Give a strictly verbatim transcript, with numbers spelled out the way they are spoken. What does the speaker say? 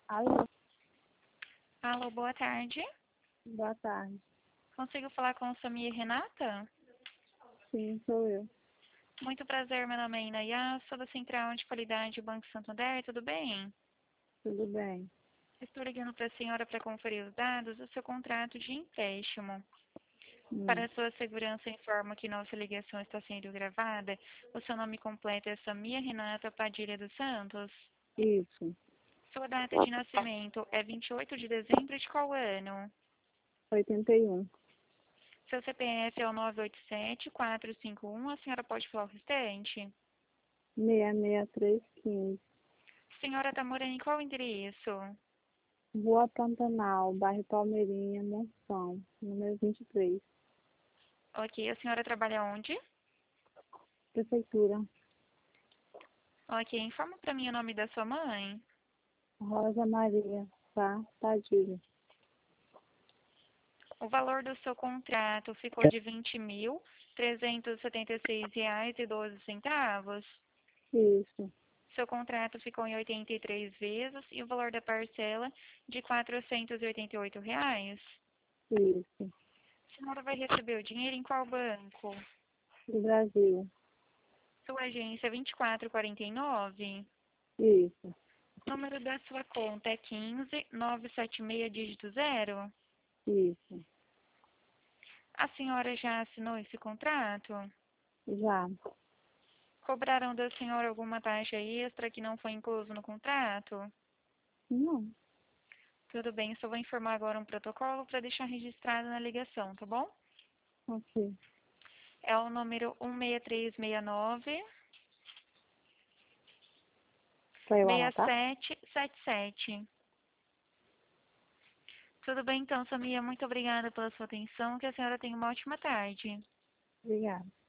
Alô, Alô, boa tarde. boa tarde. Consigo falar com Samir Renata? Sim, sou eu. Muito prazer, meu nome é Inayá, sou da Central de Qualidade Banco Santander, tudo bem? Tudo bem? Estou ligando para a senhora para conferir os dados do seu contrato de empréstimo. Hum, Para a sua segurança, informo que nossa ligação está sendo gravada. O seu nome completo é Samir Renata Padilha dos Santos. isso, Sua data de nascimento é vinte e oito de dezembro de qual ano? oitenta e um, Seu C P F é o nove oito sete, quatro cinco um, a senhora pode falar o restante? seis seis três quinze. Senhora está morando em qual endereço? Rua Pantanal, bairro Palmeirinha, Monção, número vinte e três. Ok, a senhora trabalha onde? Prefeitura, Ok, informa para mim o nome da sua mãe. Rosa Maria, Sá Padilha. O valor do seu contrato ficou de vinte mil, trezentos e setenta e seis reais e doze centavos. Isso, Seu contrato ficou em oitenta e três vezes e o valor da parcela de quatrocentos e oitenta e oito reais. isso, A senhora vai receber o dinheiro em qual banco? do Brasil, Sua agência é vinte e quatro quarenta e nove. isso, O número da sua conta é quinze, novecentos e setenta e seis, dígito zero. isso, A senhora já assinou esse contrato? já, Cobraram da senhora alguma taxa extra que não foi incluso no contrato? não, Tudo bem, só vou informar agora um protocolo para deixar registrado na ligação, tá bom? ok. É o número um seis três seis nove, Para eu seis anotar? sete sete sete. Tudo bem então, Samia, muito obrigada pela sua atenção, que a senhora tenha uma ótima tarde. Obrigada.